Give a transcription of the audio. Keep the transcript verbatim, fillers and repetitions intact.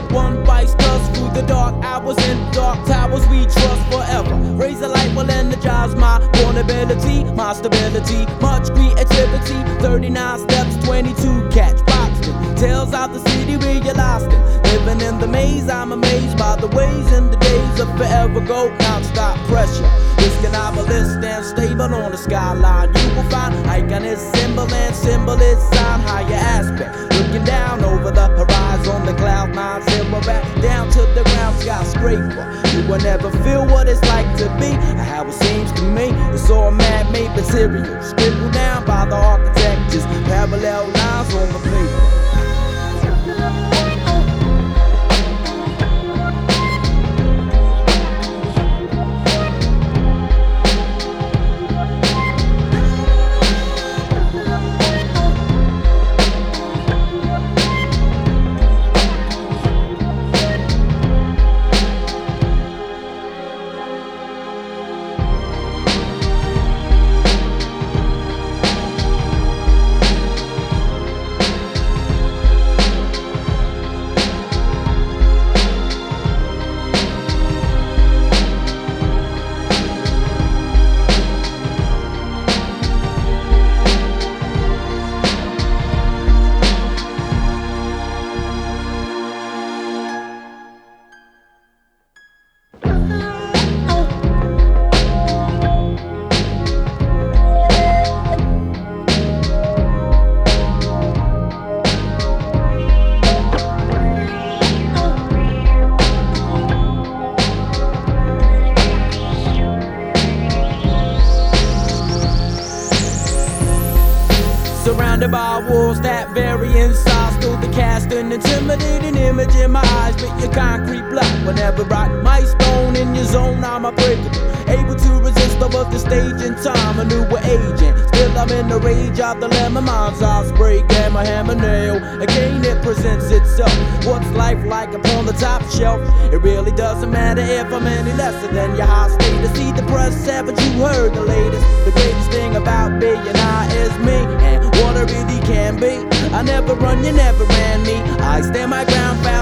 One vice dust through the dark hours and dark towers we trust forever. Raise a light will energize my vulnerability, my stability, much creativity. thirty-nine steps, twenty-two catch boxing. Tales out the city where you're lost in. Living in the maze, I'm amazed by the ways and the days of forever go. Non-stop pressure. Risking obelisk stand stable on the skyline. You will find icon is symbol and symbol is sign. Higher aspect. Looking down over the horizon, the cloud nine zero back down to the ground skyscraper. You will never feel what it's like to be, or how it seems to me. It's all man-made material, scribbled down by the architects, parallel lines on the paper. Surrounded by walls that vary in size, through the cast an intimidating image in my eyes. But your concrete block whenever I my stone in your zone, I'm unbreakable, able to resist above the stage in time. A newer agent, still I'm in the rage of the lemon. Mind's eye spray, gamma, hammer, nail. Again it presents itself. What's life like upon the top shelf? It really doesn't matter if I'm any lesser than your high status. See the press, haven't you heard the latest? The greatest thing about being I is me, and what I really can be. I never run, you never ran me. I stand my ground, found